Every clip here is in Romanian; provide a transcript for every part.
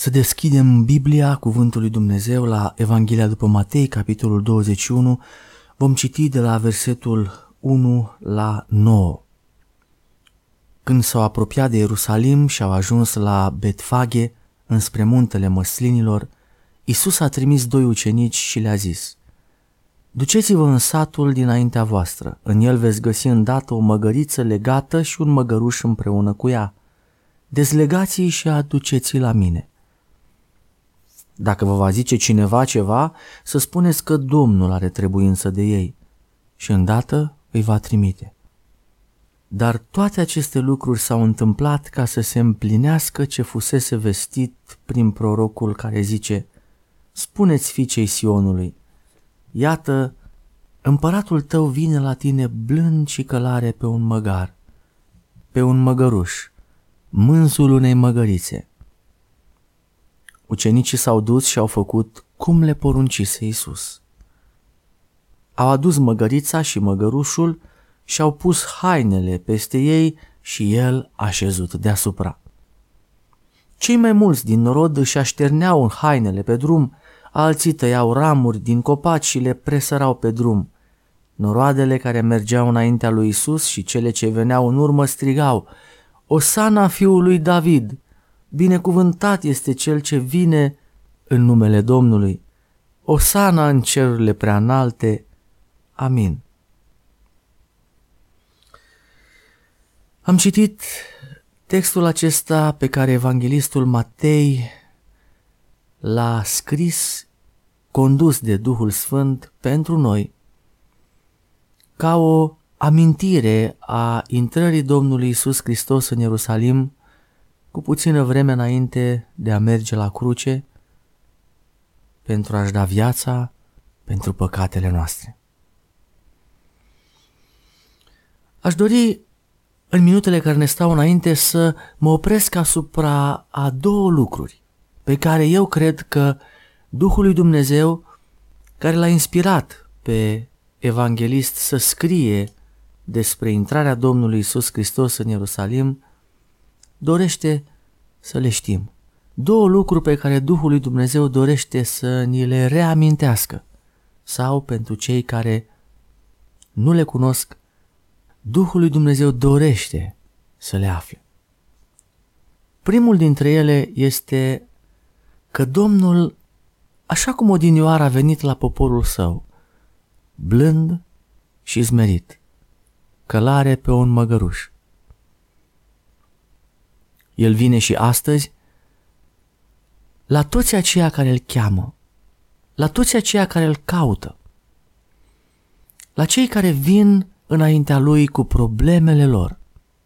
Să deschidem Biblia, Cuvântul lui Dumnezeu, la Evanghelia după Matei, capitolul 21. Vom citi de la versetul 1 la 9. Când s-au apropiat de Ierusalim și au ajuns la Betfage, înspre muntele Măslinilor, Iisus a trimis 2 ucenici și le-a zis: duceți-vă în satul dinaintea voastră, în el veți găsi îndată o măgăriță legată și un măgăruș împreună cu ea. Dezlegați-i și aduceți-i la mine. Dacă vă va zice cineva ceva, să spuneți că Domnul are trebuință de ei și îndată îi va trimite. Dar toate aceste lucruri s-au întâmplat ca să se împlinească ce fusese vestit prin prorocul care zice: spuneți fiicei Sionului, iată, împăratul tău vine la tine blând și călare pe un măgar, pe un măgăruș, mânzul unei măgărițe. Ucenicii s-au dus și au făcut cum le poruncise Iisus. Au adus măgărița și măgărușul și au pus hainele peste ei și el a șezut deasupra. Cei mai mulți din norod își așterneau hainele pe drum, alții tăiau ramuri din copaci și le presărau pe drum. Noroadele care mergeau înaintea lui Iisus și cele ce veneau în urmă strigau: Osana fiului David! Binecuvântat este cel ce vine în numele Domnului! Osana în cerurile preanalte! Amin. Am citit textul acesta pe care evanghelistul Matei l-a scris, condus de Duhul Sfânt pentru noi, ca o amintire a intrării Domnului Iisus Hristos în Ierusalim cu puțină vreme înainte de a merge la cruce pentru a-și da viața pentru păcatele noastre. Aș dori în minutele care ne stau înainte să mă opresc asupra a 2 lucruri pe care eu cred că Duhul lui Dumnezeu, care l-a inspirat pe evanghelist să scrie despre intrarea Domnului Iisus Hristos în Ierusalim, dorește să le știm. 2 lucruri pe care Duhul lui Dumnezeu dorește să ni le reamintească, sau pentru cei care nu le cunosc, Duhul lui Dumnezeu dorește să le afle. Primul dintre ele este că Domnul, așa cum odinioară a venit la poporul său, blând și zmerit, călare pe un măgăruș, El vine și astăzi la toți aceia care îl cheamă, la toți aceia care îl caută, la cei care vin înaintea lui cu problemele lor.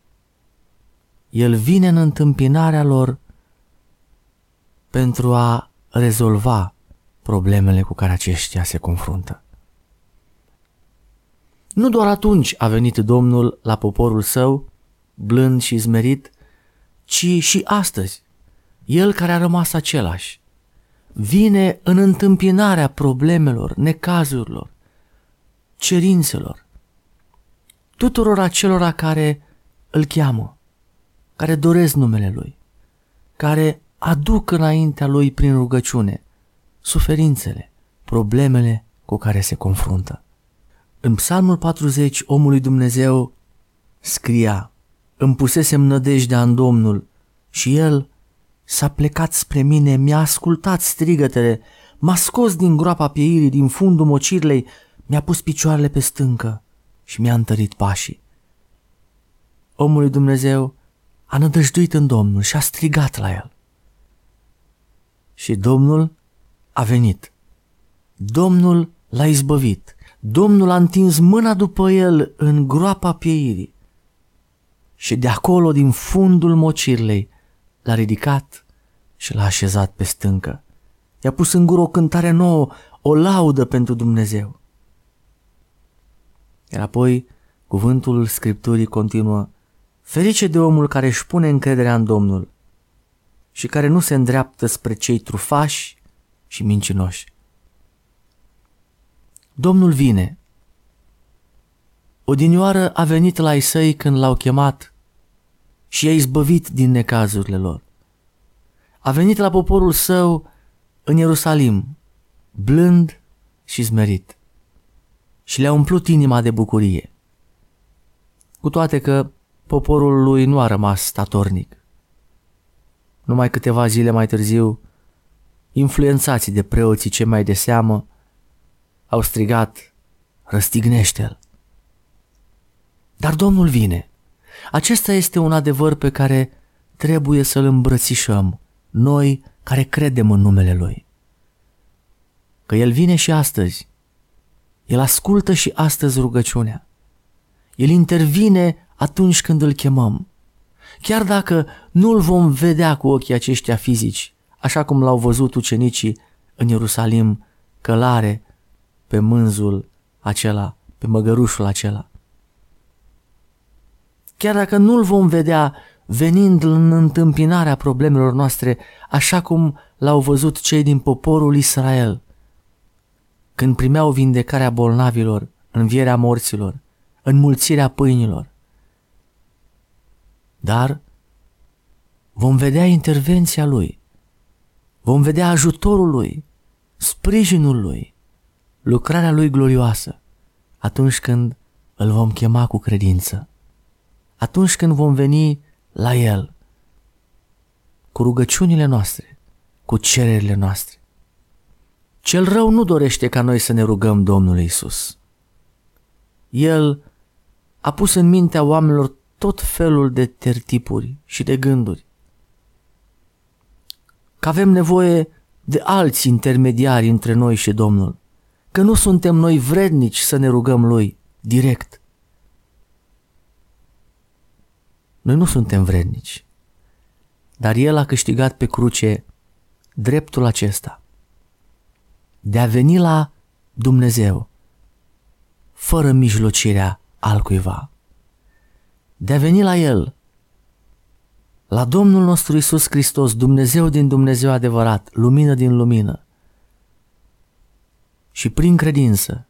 El vine în întâmpinarea lor pentru a rezolva problemele cu care aceștia se confruntă. Nu doar atunci a venit Domnul la poporul său, blând și zmerit, ci și astăzi, El care a rămas același, vine în întâmpinarea problemelor, necazurilor, cerințelor, tuturor acelora care îl cheamă, care doresc numele Lui, care aduc înaintea Lui prin rugăciune suferințele, problemele cu care se confruntă. În Psalmul 40, omul lui Dumnezeu scria: îmi pusesem nădejdea în Domnul și El s-a plecat spre mine, mi-a ascultat strigătele, m-a scos din groapa pieirii, din fundul mocirlei, mi-a pus picioarele pe stâncă și mi-a întărit pașii. Omul lui Dumnezeu a nădăjduit în Domnul și a strigat la El. Și Domnul a venit. Domnul l-a izbăvit. Domnul a întins mâna după el în groapa pieirii și de acolo, din fundul mocirlei, l-a ridicat și l-a așezat pe stâncă. I-a pus în gură o cântare nouă, o laudă pentru Dumnezeu. Iar apoi cuvântul Scripturii continuă: ferice de omul care își pune încrederea în Domnul și care nu se îndreaptă spre cei trufași și mincinoși. Domnul vine. Odinioară a venit la ai săi când l-au chemat și i-a izbăvit din necazurile lor. a venit la poporul său în Ierusalim, blând și smerit, și le-a umplut inima de bucurie. Cu toate că poporul lui nu a rămas statornic. Numai câteva zile mai târziu, influențații de preoții cei mai de seamă, au strigat: răstignește-l! Dar Domnul vine. Acesta este un adevăr pe care trebuie să-l îmbrățișăm, noi care credem în numele Lui. Că El vine și astăzi. El ascultă și astăzi rugăciunea. El intervine atunci când îl chemăm. Chiar dacă nu-l vom vedea cu ochii aceștia fizici, așa cum l-au văzut ucenicii în Ierusalim, călare pe mânzul acela, pe măgărușul acela. Chiar dacă nu-l vom vedea venind în întâmpinarea problemelor noastre, așa cum l-au văzut cei din poporul Israel, când primeau vindecarea bolnavilor, învierea morților, înmulțirea pâinilor. Dar vom vedea intervenția Lui, vom vedea ajutorul Lui, sprijinul Lui, lucrarea Lui glorioasă, atunci când îl vom chema cu credință, atunci când vom veni la El, cu rugăciunile noastre, cu cererile noastre. Cel rău nu dorește ca noi să ne rugăm Domnului Iisus. El a pus în mintea oamenilor tot felul de tertipuri și de gânduri. Că avem nevoie de alți intermediari între noi și Domnul, că nu suntem noi vrednici să ne rugăm Lui direct. Noi nu suntem vrednici, dar El a câștigat pe cruce dreptul acesta de a veni la Dumnezeu fără mijlocirea altcuiva, de a veni la El, la Domnul nostru Iisus Hristos, Dumnezeu din Dumnezeu adevărat, lumină din lumină, și prin credință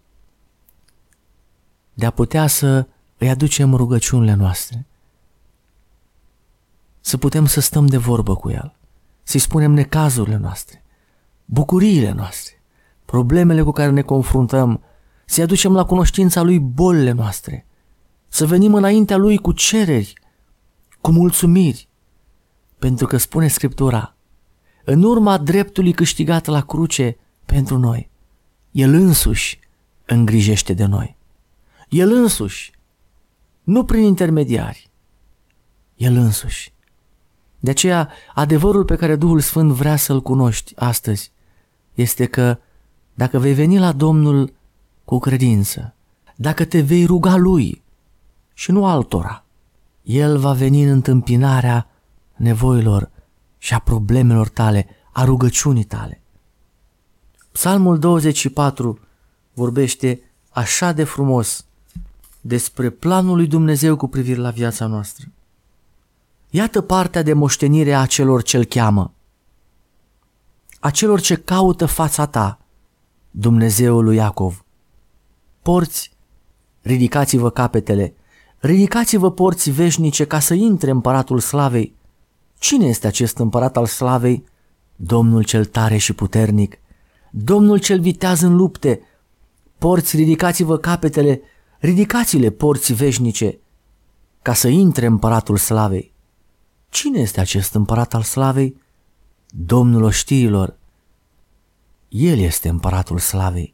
de a putea să îi aducem rugăciunile noastre, să putem să stăm de vorbă cu El, să-i spunem necazurile noastre, bucuriile noastre, problemele cu care ne confruntăm, să-i aducem la cunoștința Lui bolile noastre, să venim înaintea Lui cu cereri, cu mulțumiri, pentru că spune Scriptura, în urma dreptului câștigat la cruce pentru noi, El însuși îngrijește de noi. El însuși, nu prin intermediari, El însuși. De aceea, adevărul pe care Duhul Sfânt vrea să-l cunoști astăzi este că dacă vei veni la Domnul cu credință, dacă te vei ruga Lui și nu altora, El va veni în întâmpinarea nevoilor și a problemelor tale, a rugăciunii tale. Psalmul 24 vorbește așa de frumos despre planul lui Dumnezeu cu privire la viața noastră. Iată partea de moștenire a celor ce-L cheamă, a celor ce caută fața ta, Dumnezeul lui Iacov. Porți, ridicați-vă capetele, ridicați-vă porți veșnice ca să intre împăratul slavei. Cine este acest împărat al slavei? Domnul cel tare și puternic, Domnul cel viteaz în lupte. Porți, ridicați-vă capetele, ridicați-le porți veșnice, ca să intre împăratul slavei. Cine este acest împărat al slavei? Domnul oștirilor. El este împăratul slavei.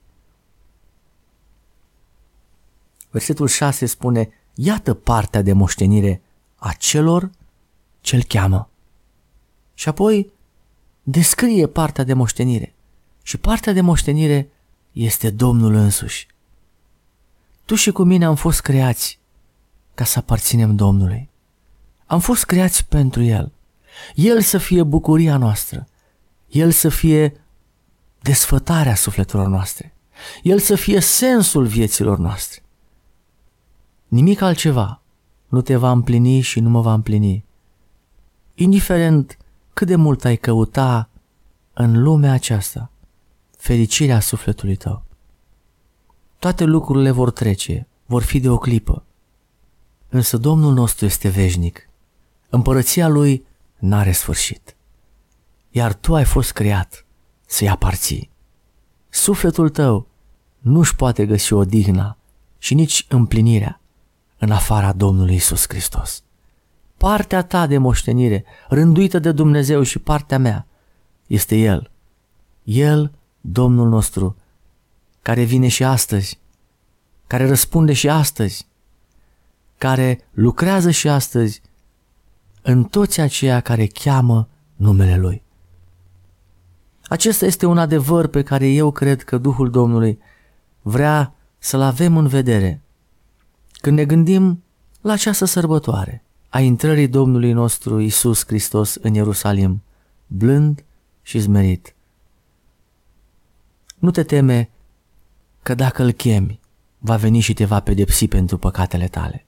Versetul 6 spune, iată partea de moștenire a celor ce-L cheamă. Și apoi descrie partea de moștenire. Și partea de moștenire este Domnul însuși. Tu și cu mine am fost creați ca să aparținem Domnului. Am fost creați pentru El. El să fie bucuria noastră. El să fie desfătarea sufletelor noastre. El să fie sensul vieților noastre. Nimic altceva nu te va împlini și nu mă va împlini. Indiferent cât de mult ai căuta în lumea aceasta fericirea sufletului tău. Toate lucrurile vor trece, vor fi de o clipă. Însă Domnul nostru este veșnic. Împărăția Lui n-are sfârșit. iar tu ai fost creat să-i aparții. Sufletul tău nu-și poate găsi odihna și nici împlinirea în afara Domnului Iisus Hristos. Partea ta de moștenire, rânduită de Dumnezeu, și partea mea, este El. El, Domnul nostru, care vine și astăzi, care răspunde și astăzi, care lucrează și astăzi în toți aceia care cheamă numele Lui. Acesta este un adevăr pe care eu cred că Duhul Domnului vrea să-l avem în vedere când ne gândim la această sărbătoare a intrării Domnului nostru Iisus Hristos în Ierusalim, blând și zmerit. Nu te teme că dacă îl chemi, va veni și te va pedepsi pentru păcatele tale.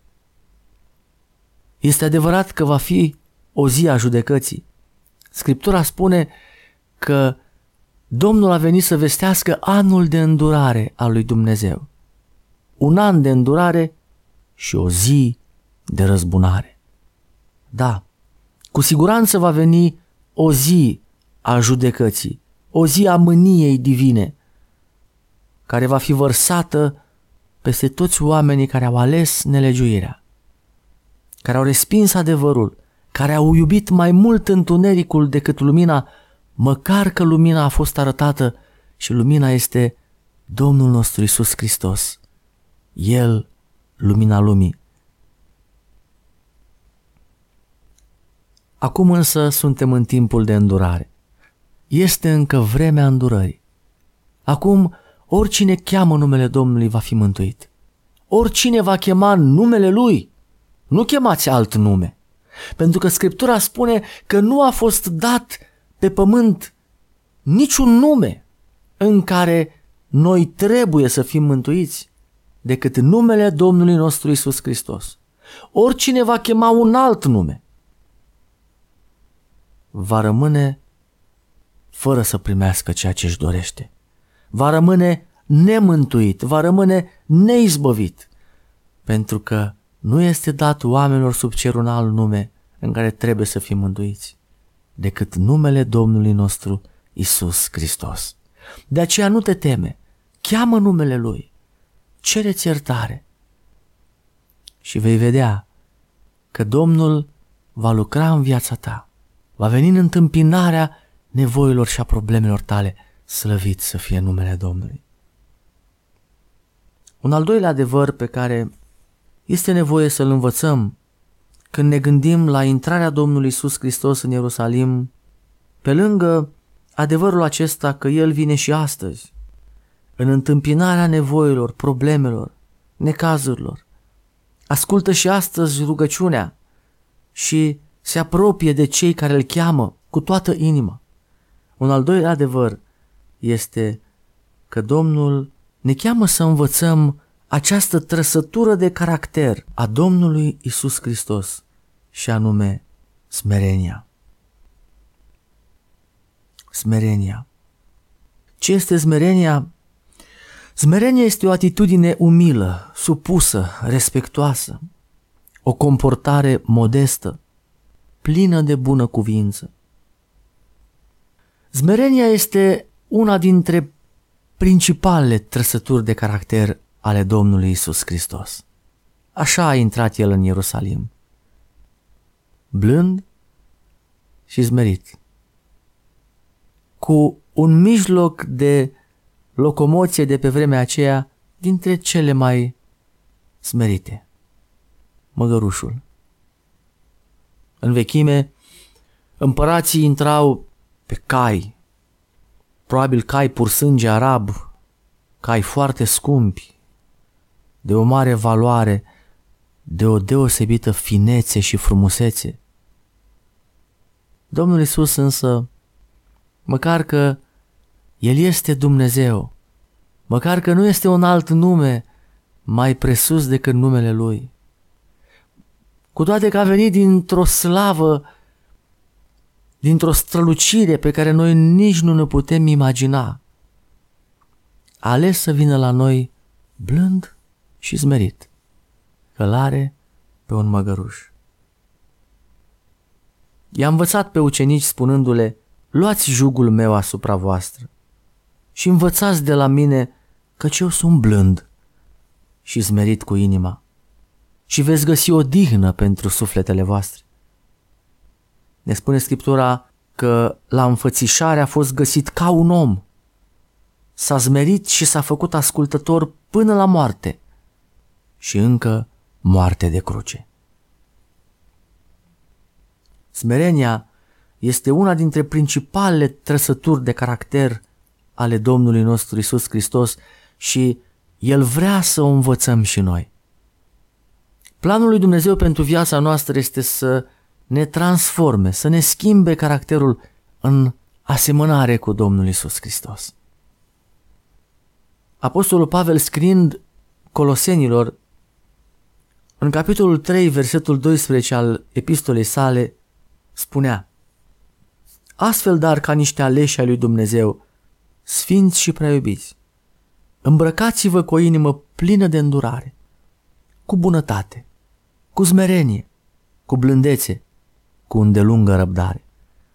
Este adevărat că va fi o zi a judecății. Scriptura spune că Domnul a venit să vestească anul de îndurare al lui Dumnezeu. Un an de îndurare și o zi de răzbunare. Da, cu siguranță va veni o zi a judecății, o zi a mâniei divine, care va fi vărsată peste toți oamenii care au ales nelegiuirea, care au respins adevărul, care au iubit mai mult întunericul decât lumina, măcar că lumina a fost arătată și lumina este Domnul nostru Iisus Hristos, El, lumina lumii. Acum însă suntem în timpul de îndurare. Este încă vremea îndurării. Acum oricine cheamă numele Domnului va fi mântuit. Oricine va chema numele Lui, nu chemați alt nume, pentru că Scriptura spune că nu a fost dat pe pământ niciun nume în care noi trebuie să fim mântuiți decât numele Domnului nostru Iisus Hristos. Oricine va chema un alt nume va rămâne fără să primească ceea ce își dorește. Va rămâne nemântuit, va rămâne neizbăvit, pentru că nu este dat oamenilor sub cer un alt nume în care trebuie să fim mântuiți decât numele Domnului nostru Iisus Hristos. De aceea nu te teme, cheamă numele Lui, cere-ți iertare și vei vedea că Domnul va lucra în viața ta, va veni în întâmpinarea nevoilor și a problemelor tale, slăvit să fie numele Domnului. Un al doilea adevăr pe care este nevoie să-l învățăm când ne gândim la intrarea Domnului Iisus Hristos în Ierusalim, pe lângă adevărul acesta că El vine și astăzi, în întâmpinarea nevoilor, problemelor, necazurilor, ascultă și astăzi rugăciunea și se apropie de cei care îl cheamă cu toată inima. Un al doilea adevăr este că Domnul ne cheamă să învățăm această trăsătură de caracter a Domnului Iisus Hristos, și anume smerenia. Smerenia. Ce este smerenia? Smerenia este o atitudine umilă, supusă, respectuoasă, o comportare modestă, plină de bună cuvință. Smerenia este una dintre principalele trăsături de caracter ale Domnului Iisus Hristos. Așa a intrat El în Ierusalim, blând și smerit, cu un mijloc de locomoție de pe vremea aceea dintre cele mai smerite, măgărușul. În vechime, împărații intrau pe cai, probabil cai pur sânge arab, cai foarte scumpi, de o mare valoare, de o deosebită finețe și frumusețe. Domnul Iisus însă, măcar că El este Dumnezeu, măcar că nu este un alt nume mai presus decât numele Lui, cu toate că a venit dintr-o slavă, dintr-o strălucire pe care noi nici nu ne putem imagina, a ales să vină la noi blând și smerit, călare pe un măgăruș. I-a învățat pe ucenici spunându-le: luați jugul meu asupra voastră și învățați de la mine, căci eu sunt blând și smerit cu inima, și veți găsi odihnă pentru sufletele voastre. Ne spune Scriptura că la înfățișare a fost găsit ca un om. S-a smerit și s-a făcut ascultător până la moarte și încă moarte de cruce. Smerenia este una dintre principalele trăsături de caracter ale Domnului nostru Iisus Hristos și El vrea să o învățăm și noi. Planul lui Dumnezeu pentru viața noastră este să ne transforme, să ne schimbe caracterul în asemănare cu Domnul Iisus Hristos. Apostolul Pavel, scriind Colosenilor, în capitolul 3, versetul 12 al epistolei sale, spunea: astfel, dar, ca niște aleși ai lui Dumnezeu, sfinți și prea iubiți, îmbrăcați-vă cu o inimă plină de îndurare, cu bunătate, cu smerenie, cu blândețe, cu îndelungă răbdare.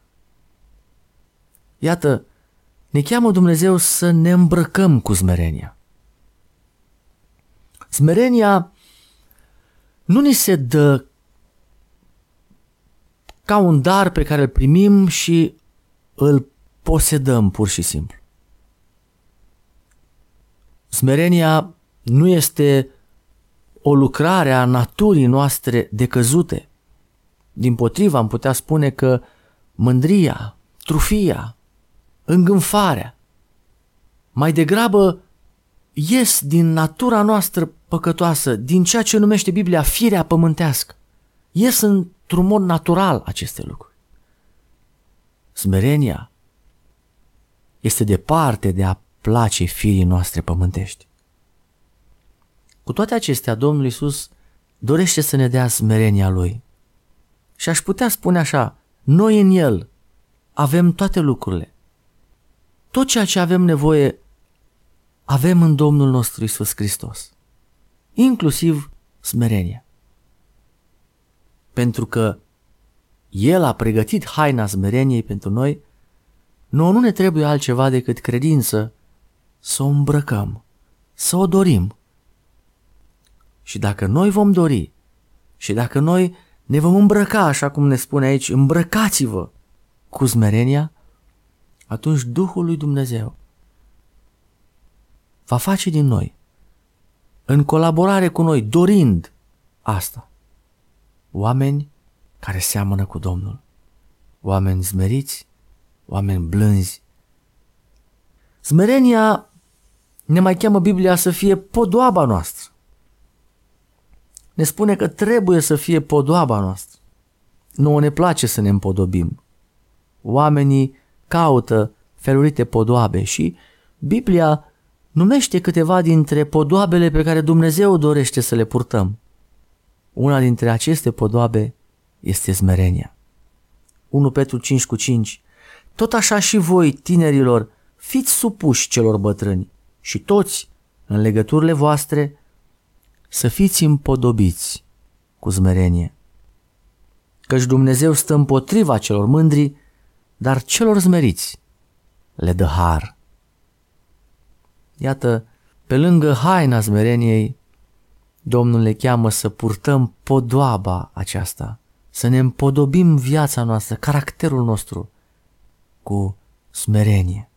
Iată, ne cheamă Dumnezeu să ne îmbrăcăm cu smerenia. Smerenia nu ni se dă ca un dar pe care îl primim și îl posedăm pur și simplu. Smerenia nu este o lucrare a naturii noastre decăzute. Dimpotrivă, am putea spune că mândria, trufia, îngânfarea mai degrabă ies din natura noastră păcătoasă, din ceea ce numește Biblia firea pământească. Ies într-un mod natural aceste lucruri. Smerenia este departe de a place firii noastre pământești. Cu toate acestea, Domnul Iisus dorește să ne dea smerenia Lui. Și aș putea spune așa, noi în El avem toate lucrurile. Tot ceea ce avem nevoie avem în Domnul nostru Iisus Hristos, inclusiv smerenia. Pentru că El a pregătit haina smereniei pentru noi, nouă nu ne trebuie altceva decât credință să o îmbrăcăm, să o dorim. Și dacă noi vom dori și dacă noi ne vom îmbrăca, așa cum ne spune aici, îmbrăcați-vă cu smerenia, atunci Duhul lui Dumnezeu va face din noi, în colaborare cu noi, dorind asta, oameni care seamănă cu Domnul, oameni smeriți, oameni blânzi. Smerenia ne mai cheamă Biblia să fie podoaba noastră. Ne spune că trebuie să fie podoaba noastră. Nouă ne place să ne împodobim. Oamenii caută felurite podoabe și Biblia numește câteva dintre podoabele pe care Dumnezeu dorește să le purtăm. Una dintre aceste podoabe este smerenia. 1 Petru 5:5. Tot așa și voi, tinerilor, fiți supuși celor bătrâni și toți, în legăturile voastre, să fiți împodobiți cu smerenie. Căci Dumnezeu stă împotriva celor mândri, dar celor smeriți le dă har. Iată, pe lângă haina smereniei, Domnul ne cheamă să purtăm podoaba aceasta, să ne împodobim viața noastră, caracterul nostru cu smerenie.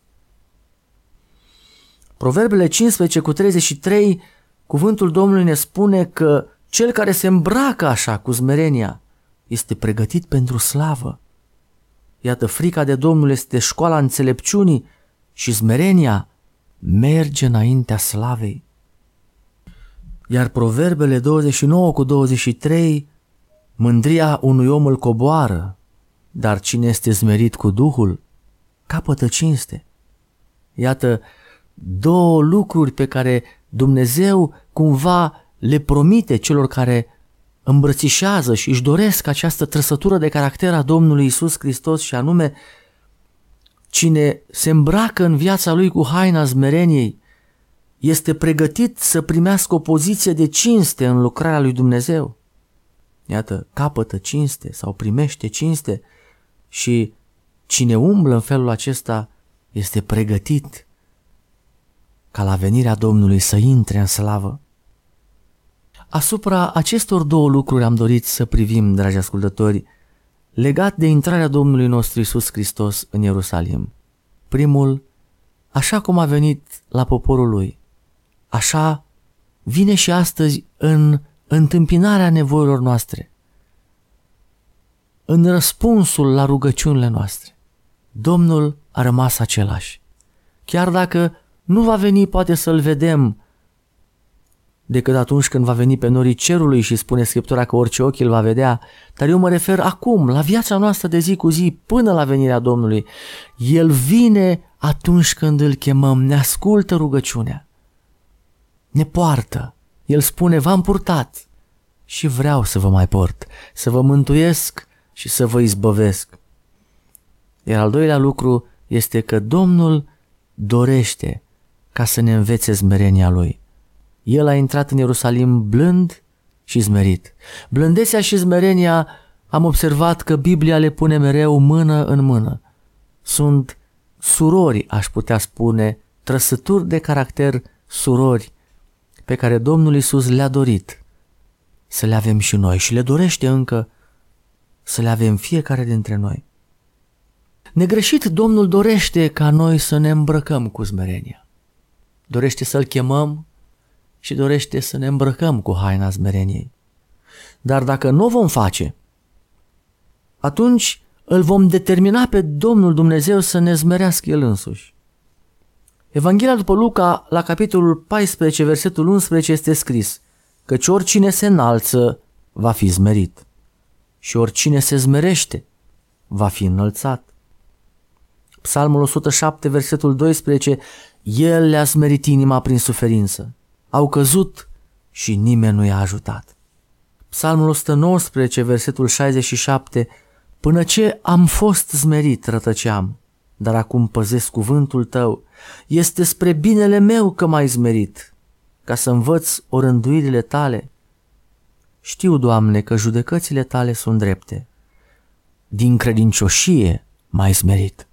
Proverbele 15:33, cuvântul Domnului ne spune că cel care se îmbracă așa cu smerenia este pregătit pentru slavă. Iată, frica de Domnul este școala înțelepciunii și smerenia merge înaintea slavei. Iar Proverbele 29:23, mândria unui om îl coboară, dar cine este smerit cu Duhul capătă cinste. Iată, două lucruri pe care Dumnezeu cumva le promite celor care îmbrățișează și își doresc această trăsătură de caracter a Domnului Iisus Hristos, și anume, cine se îmbracă în viața lui cu haina smereniei este pregătit să primească o poziție de cinste în lucrarea lui Dumnezeu. Iată, capătă cinste sau primește cinste, și Cine umblă în felul acesta este pregătit ca la venirea Domnului să intre în slavă. Asupra acestor două lucruri am dorit să privim, dragi ascultători, legat de intrarea Domnului nostru Iisus Hristos în Ierusalim. Primul, așa cum a venit la poporul lui, așa vine și astăzi în întâmpinarea nevoilor noastre, în răspunsul la rugăciunile noastre. Domnul a rămas același. Chiar dacă nu va veni poate să-L vedem decât atunci când va veni pe norii cerului și spune Scriptura că orice ochi îl va vedea, dar eu mă refer acum, la viața noastră de zi cu zi, până la venirea Domnului. El vine atunci când îl chemăm, ne ascultă rugăciunea, ne poartă. El spune, v-am purtat și vreau să vă mai port, să vă mântuiesc și să vă izbăvesc. Iar al doilea lucru este că Domnul dorește ca să ne învețe smerenia Lui. El a intrat în Ierusalim blând și smerit. Blândețea și smerenia am observat că Biblia le pune mereu mână în mână. Sunt surori, aș putea spune, trăsături de caracter surori pe care Domnul Iisus le-a dorit să le avem și noi și le dorește încă să le avem fiecare dintre noi. Negreșit, Domnul dorește ca noi să ne îmbrăcăm cu smerenia. Dorește să-L chemăm și dorește să ne îmbrăcăm cu haina smereniei. Dar dacă nu o vom face, atunci îl vom determina pe Domnul Dumnezeu să ne smerească El însuși. Evanghelia după Luca, la capitolul 14, versetul 11, este scris: căci oricine se înalță va fi smerit și oricine se smerește va fi înălțat. Psalmul 107, versetul 12, El le-a smerit inima prin suferință. Au căzut și nimeni nu i-a ajutat. Psalmul 119, versetul 67, până ce am fost smerit rătăceam, dar acum păzesc cuvântul Tău. Este spre binele meu că m-ai smerit, ca să învăț orânduirile Tale. Știu, Doamne, că judecățile Tale sunt drepte. Din credincioșie m-ai smerit.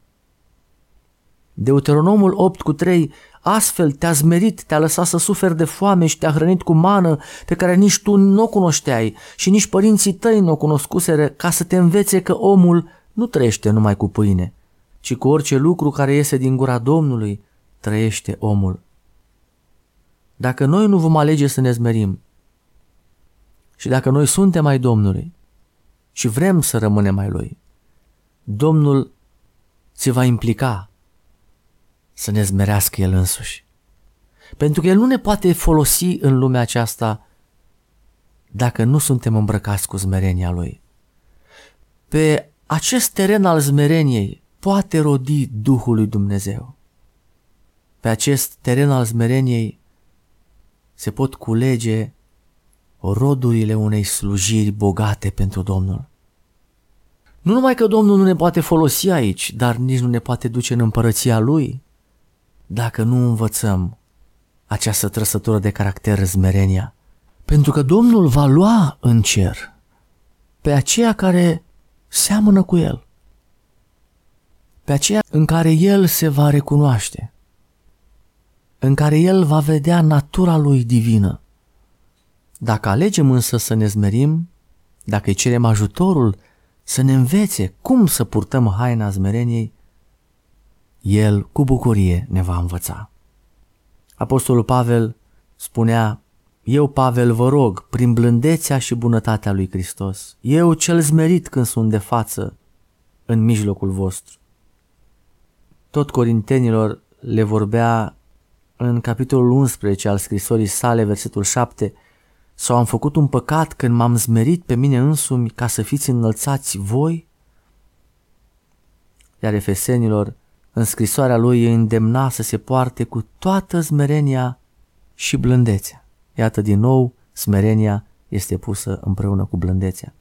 Deuteronomul 8:3, astfel te-a smerit, te-a lăsat să suferi de foame și te-a hrănit cu mană pe care nici tu nu o cunoșteai și nici părinții tăi nu o cunoscuseră, ca să te învețe că omul nu trăiește numai cu pâine, ci cu orice lucru care iese din gura Domnului trăiește omul. Dacă noi nu vom alege să ne smerim și dacă noi suntem ai Domnului și vrem să rămânem ai Lui, Domnul se va implica să ne smerească El însuși. Pentru că El nu ne poate folosi în lumea aceasta dacă nu suntem îmbrăcați cu smerenia Lui. Pe acest teren al smereniei poate rodi Duhul lui Dumnezeu. Pe acest teren al smereniei se pot culege rodurile unei slujiri bogate pentru Domnul. Nu numai că Domnul nu ne poate folosi aici, dar nici nu ne poate duce în împărăția Lui dacă nu învățăm această trăsătură de caracter, smerenia. Pentru că Domnul va lua în cer pe aceia care seamănă cu El, pe aceea în care El se va recunoaște, în care El va vedea natura Lui divină. Dacă alegem însă să ne smerim, dacă îi cerem ajutorul să ne învețe cum să purtăm haina smereniei, El cu bucurie ne va învăța. Apostolul Pavel spunea: eu, Pavel, vă rog, prin blândețea și bunătatea lui Hristos, eu cel smerit când sunt de față în mijlocul vostru. Tot Corintenilor le vorbea în capitolul 11 al scrisorii sale, versetul 7, sau am făcut un păcat când m-am smerit pe mine însumi ca să fiți înălțați voi? Iar Efesenilor, în scrisoarea lui, îi îndemna să se poarte cu toată smerenia și blândețea. Iată, din nou, smerenia este pusă împreună cu blândețea.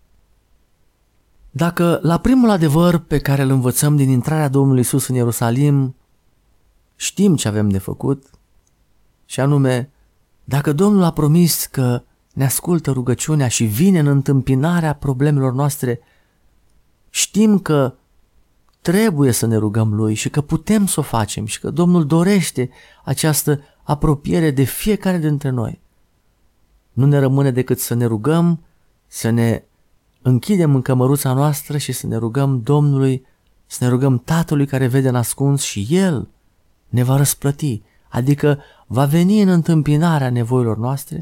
Dacă la primul adevăr pe care îl învățăm din intrarea Domnului Iisus în Ierusalim știm ce avem de făcut, și anume, dacă Domnul a promis că ne ascultă rugăciunea și vine în întâmpinarea problemelor noastre, știm că trebuie să ne rugăm Lui și că putem să o facem și că Domnul dorește această apropiere de fiecare dintre noi. Nu ne rămâne decât să ne rugăm, să ne închidem în cămăruța noastră și să ne rugăm Domnului, să ne rugăm Tatălui care vede în ascuns și El ne va răsplăti, adică va veni în întâmpinarea nevoilor noastre.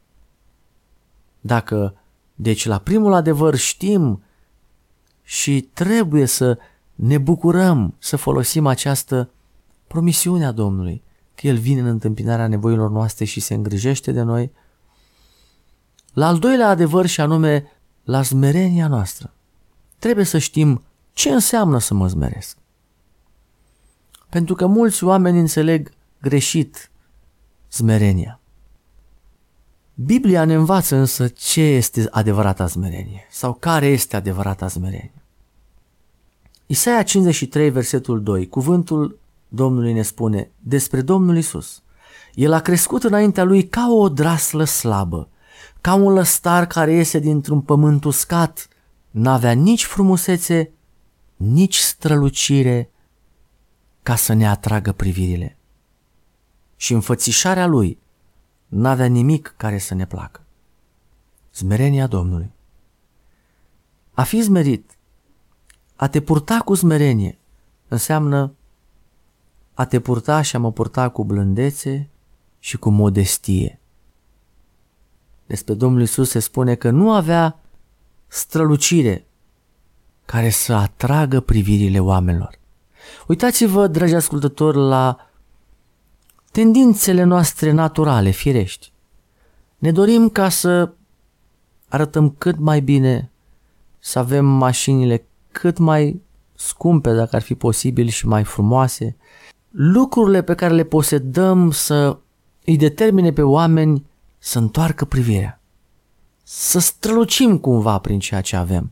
Dacă, deci, la primul adevăr știm și trebuie să ne bucurăm să folosim această promisiune a Domnului, că El vine în întâmpinarea nevoilor noastre și se îngrijește de noi, la al doilea adevăr și anume la smerenia noastră, trebuie să știm ce înseamnă să mă smeresc. Pentru că mulți oameni înțeleg greșit smerenia. Biblia ne învață însă ce este adevărata smerenie sau care este adevărata smerenie. Isaia 53, versetul 2, cuvântul Domnului ne spune despre Domnul Iisus: El a crescut înaintea lui ca o odraslă slabă, ca un lăstar care iese dintr-un pământ uscat, n-avea nici frumusețe, nici strălucire ca să ne atragă privirile. Și înfățișarea lui n-avea nimic care să ne placă. Smerenia Domnului. A fi smerit, a te purta cu smerenie, înseamnă a te purta și a mă purta cu blândețe și cu modestie. Despre Domnul Iisus se spune că nu avea strălucire care să atragă privirile oamenilor. Uitați-vă, dragi ascultători, la tendințele noastre naturale, firești. Ne dorim ca să arătăm cât mai bine, să avem mașinile cât mai scumpe, dacă ar fi posibil, și mai frumoase. Lucrurile pe care le posedăm să îi determine pe oameni să întoarcă privirea, să strălucim cumva prin ceea ce avem.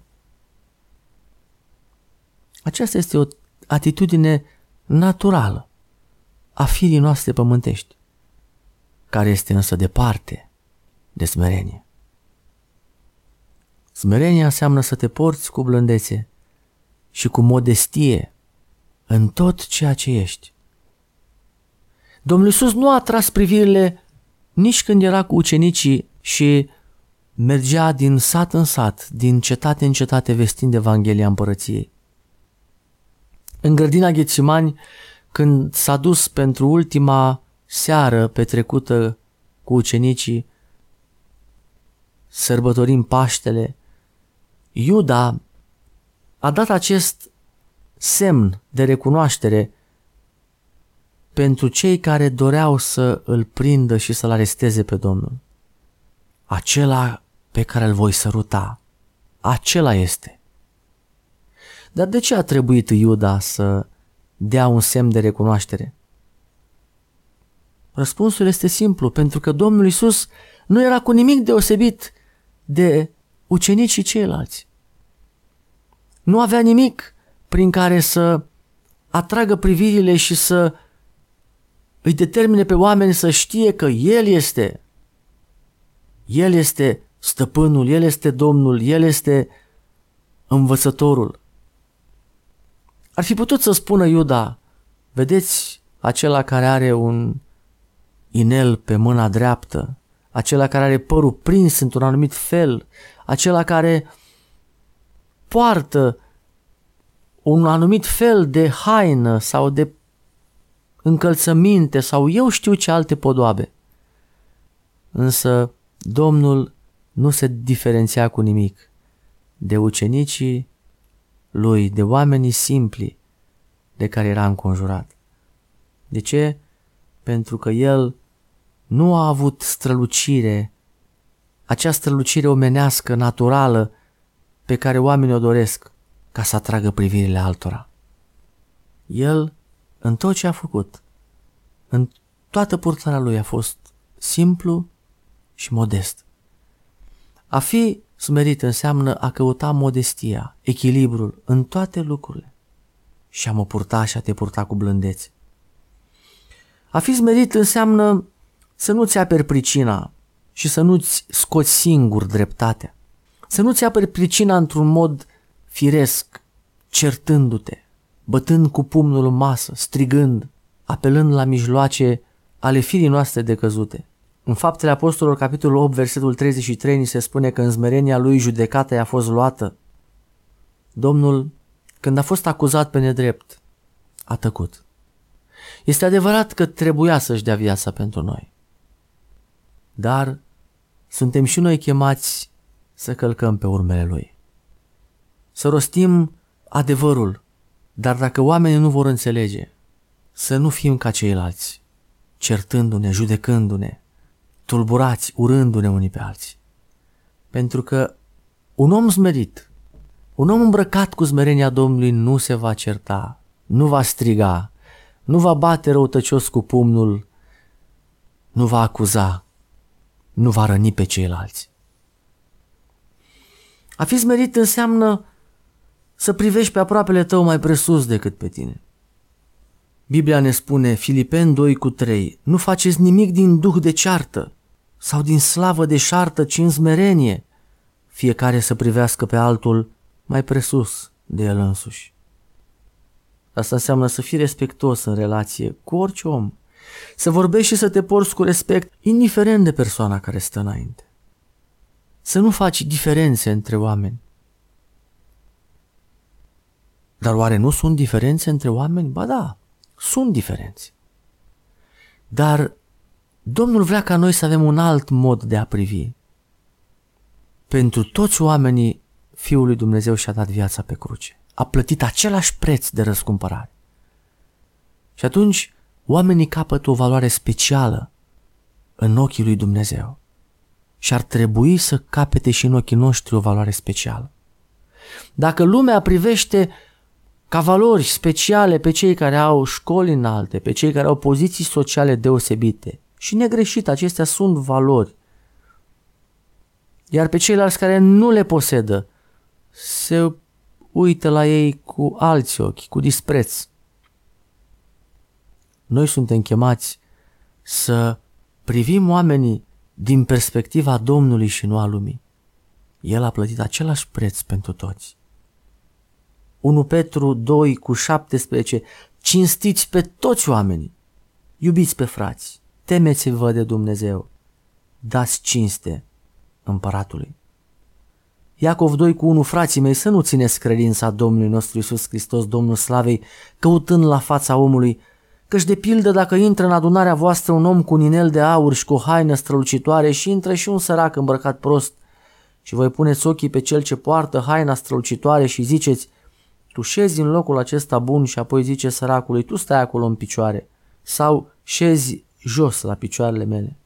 Aceasta este o atitudine naturală a firii noastre pământești, care este însă departe de smerenie. Smerenia înseamnă să te porți cu blândețe și cu modestie în tot ceea ce ești. Domnul Iisus nu a tras privirile nici când era cu ucenicii și mergea din sat în sat, din cetate în cetate, vestind Evanghelia Împărăției. În grădina Ghețimani, când s-a dus pentru ultima seară petrecută cu ucenicii, sărbătorind Paștele, Iuda a dat acest semn de recunoaștere pentru cei care doreau să îl prindă și să-l aresteze pe Domnul. Acela pe care îl voi săruta, acela este. Dar de ce a trebuit Iuda să dea un semn de recunoaștere? Răspunsul este simplu, pentru că Domnul Iisus nu era cu nimic deosebit de ucenicii ceilalți. Nu avea nimic prin care să atragă privirile și să îi determine pe oameni să știe că El este stăpânul, El este Domnul, El este învățătorul. Ar fi putut să spună Iuda: vedeți acela care are un inel pe mâna dreaptă, acela care are părul prins într-un anumit fel, acela care poartă un anumit fel de haină sau de încălțăminte sau eu știu ce alte podoabe. Însă Domnul nu se diferenția cu nimic de ucenicii lui, de oamenii simpli de care era înconjurat. De ce? Pentru că el nu a avut strălucire, acea strălucire omenească, naturală, pe care oamenii o doresc ca să atragă privirile altora. El, în tot ce a făcut, în toată purtarea lui, a fost simplu și modest. A fi smerit înseamnă a căuta modestia, echilibrul în toate lucrurile și a mă purta și a te purta cu blândețe. A fi smerit înseamnă să nu-ți aperi pricina și să nu-ți scoți singur dreptatea, să nu-ți aperi pricina într-un mod firesc, certându-te, bătând cu pumnul în masă, strigând, apelând la mijloace ale firii noastre decăzute. În Faptele Apostolilor, capitolul 8, versetul 33, ni se spune că în smerenia lui judecata i-a fost luată. Domnul, când a fost acuzat pe nedrept, a tăcut. Este adevărat că trebuia să-și dea viața pentru noi, dar suntem și noi chemați să călcăm pe urmele lui. Să rostim adevărul, dar dacă oamenii nu vor înțelege, să nu fim ca ceilalți, certându-ne, judecându-ne, tulburați, urându-ne unii pe alții. Pentru că un om smerit, un om îmbrăcat cu smerenia Domnului nu se va certa, nu va striga, nu va bate răutăcios cu pumnul, nu va acuza, nu va răni pe ceilalți. A fi smerit înseamnă să privești pe aproapele tău mai presus decât pe tine. Biblia ne spune, Filipeni 2:3, nu faceți nimic din duh de ceartă sau din slavă de șartă, ci în smerenie, fiecare să privească pe altul mai presus de el însuși. Asta înseamnă să fii respectuos în relație cu orice om, să vorbești și să te porți cu respect, indiferent de persoana care stă înainte. Să nu faci diferențe între oameni. Dar oare nu sunt diferențe între oameni? Ba da, sunt diferențe. Dar Domnul vrea ca noi să avem un alt mod de a privi. Pentru toți oamenii, Fiul lui Dumnezeu și-a dat viața pe cruce. A plătit același preț de răscumpărare. Și atunci oamenii capătă o valoare specială în ochii lui Dumnezeu. Și ar trebui să capete și în ochii noștri o valoare specială. Dacă lumea privește ca valori speciale pe cei care au școli înalte, pe cei care au poziții sociale deosebite, și negreșit, acestea sunt valori, iar pe ceilalți care nu le posedă se uită la ei cu alți ochi, cu dispreț. Noi suntem chemați să privim oamenii din perspectiva Domnului și nu a lumii. El a plătit același preț pentru toți. 1 Petru 2:17, cinstiți pe toți oamenii, iubiți pe frați, temeți-vă de Dumnezeu, dați cinste împăratului. Iacov 2:1, frații mei, să nu țineți credința Domnului nostru Iisus Hristos, Domnul Slavei, căutând la fața omului, căci de pildă dacă intră în adunarea voastră un om cu un inel de aur și cu o haină strălucitoare și intră și un sărac îmbrăcat prost și voi puneți ochii pe cel ce poartă haina strălucitoare și ziceți, tu șezi în locul acesta bun și apoi zice săracului, tu stai acolo în picioare sau șezi jos la picioarele mele.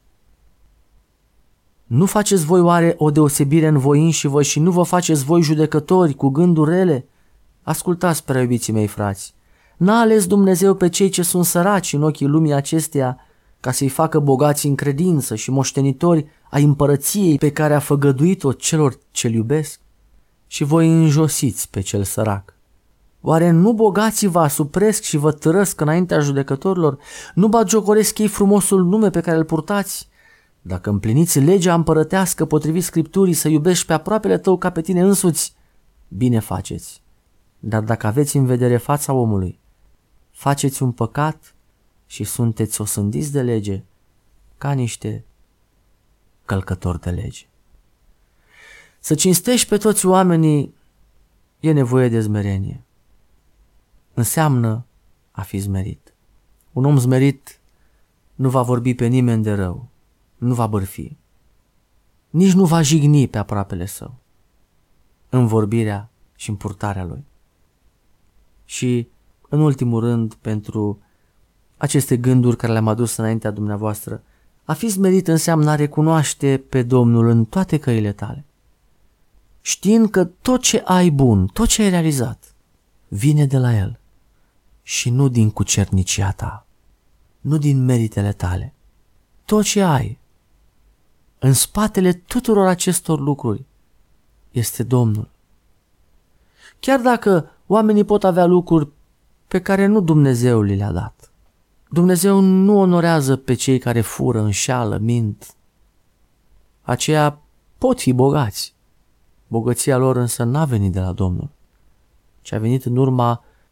Nu faceți voi oare o deosebire în voi înși și nu vă faceți voi judecători cu gânduri rele? Ascultați, prea iubiții mei frați, n-a ales Dumnezeu pe cei ce sunt săraci în ochii lumii acesteia ca să-i facă bogați în credință și moștenitori ai împărăției pe care a făgăduit-o celor ce-L iubesc? Și voi înjosiți pe cel sărac. Oare nu bogații vă asupresc și vă târăsc înaintea judecătorilor? Nu batjocoresc ei frumosul nume pe care îl purtați? Dacă împliniți legea împărătească potrivit Scripturii să iubești pe aproapele tău ca pe tine însuți, bine faceți. Dar dacă aveți în vedere fața omului, faceți un păcat și sunteți osândiți de lege ca niște călcători de lege. Să cinstești pe toți oamenii e nevoie de smerenie. Înseamnă a fi smerit. Un om smerit nu va vorbi pe nimeni de rău, nu va bârfi, nici nu va jigni pe aproapele său în vorbirea și în purtarea lui. Și, în ultimul rând, pentru aceste gânduri care le-am adus înaintea dumneavoastră, a fi smerit înseamnă a recunoaște pe Domnul în toate căile tale, știind că tot ce ai bun, tot ce ai realizat, vine de la El și nu din cucernicia ta, nu din meritele tale. Tot ce ai, în spatele tuturor acestor lucruri, este Domnul. Chiar dacă oamenii pot avea lucruri pe care nu Dumnezeu li le-a dat. Dumnezeu nu onorează pe cei care fură, înșeală, mint. Aceia pot fi bogați. Bogăția lor însă n-a venit de la Domnul, ci a venit în urma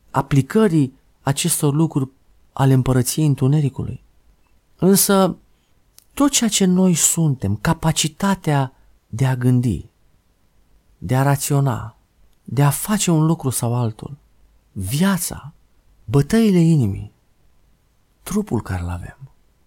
aplicării acestor lucruri ale împărăției întunericului. Însă, tot ceea ce noi suntem, capacitatea de a gândi, de a raționa, de a face un lucru sau altul, viața, bătăile inimii, trupul care îl avem,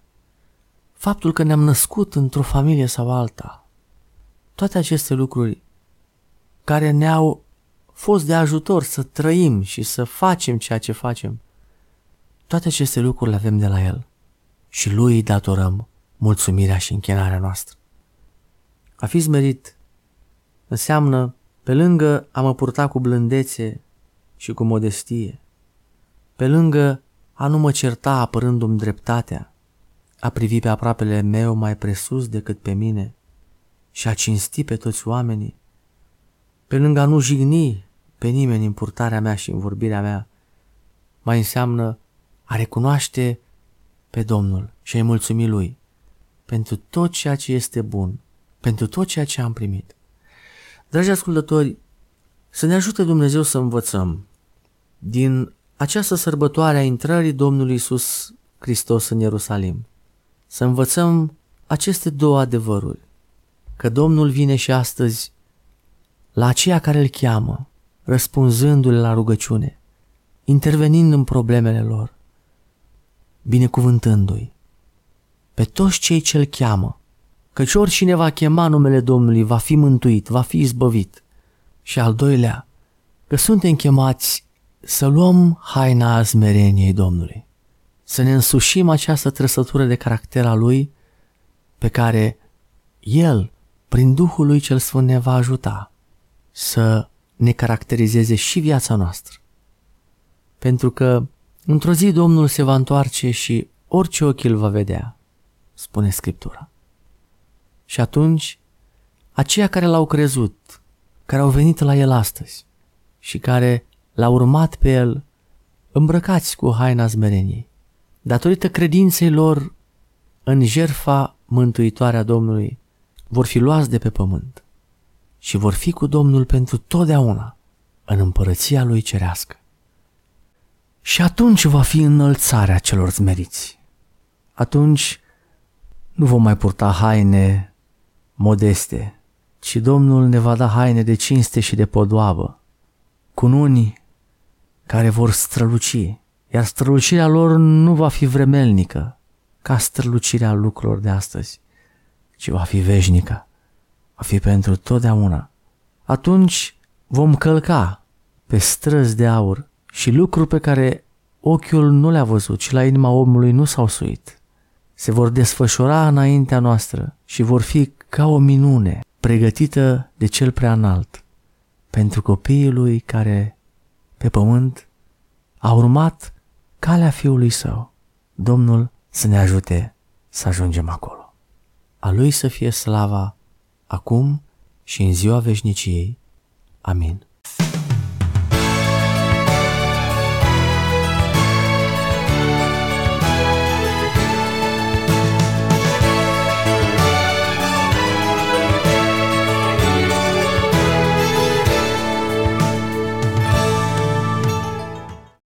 faptul că ne-am născut într-o familie sau alta, toate aceste lucruri care ne-au fost de ajutor să trăim și să facem ceea ce facem, toate aceste lucruri le avem de la El și Lui îi datorăm mulțumirea și închinarea noastră. A fi smerit înseamnă, pe lângă a mă purta cu blândețe și cu modestie, pe lângă a nu mă certa apărându-mi dreptatea, a privi pe aproapele meu mai presus decât pe mine și a cinsti pe toți oamenii, pe lângă a nu jigni pe nimeni în purtarea mea și în vorbirea mea, mai înseamnă a recunoaște pe Domnul și a-i mulțumi Lui pentru tot ceea ce este bun, pentru tot ceea ce am primit. Dragi ascultători, să ne ajute Dumnezeu să învățăm din această sărbătoare a intrării Domnului Iisus Hristos în Ierusalim, să învățăm aceste două adevăruri, că Domnul vine și astăzi la aceia care îl cheamă, răspunzându-le la rugăciune, intervenind în problemele lor, binecuvântându-i pe toți cei ce îl cheamă, căci oricine va chema numele Domnului va fi mântuit, va fi izbăvit. Și al doilea, că suntem chemați să luăm haina smereniei Domnului, să ne însușim această trăsătură de caracter a Lui pe care El, prin Duhul Lui cel Sfânt, ne va ajuta să ne caracterizeze și viața noastră. Pentru că într-o zi Domnul se va întoarce și orice ochi îl va vedea, spune Scriptura. Și atunci, aceia care l-au crezut, care au venit la El astăzi și care l-au urmat pe El, îmbrăcați cu haina smereniei, datorită credinței lor în jertfa mântuitoare a Domnului, vor fi luați de pe pământ și vor fi cu Domnul pentru totdeauna în împărăția Lui cerească. Și atunci va fi înălțarea celor smeriți. Atunci nu vom mai purta haine modeste, ci Domnul ne va da haine de cinste și de podoabă, cununi care vor străluci, iar strălucirea lor nu va fi vremelnică ca strălucirea lucrurilor de astăzi, ci va fi veșnică, va fi pentru totdeauna. Atunci vom călca pe străzi de aur și lucruri pe care ochiul nu le-a văzut și la inima omului nu s-au suit. Se vor desfășura înaintea noastră și vor fi ca o minune pregătită de Cel Preaînalt pentru copiii Lui care pe pământ a urmat calea Fiului Său. Domnul să ne ajute să ajungem acolo. A Lui să fie slava acum și în ziua veșniciei. Amin.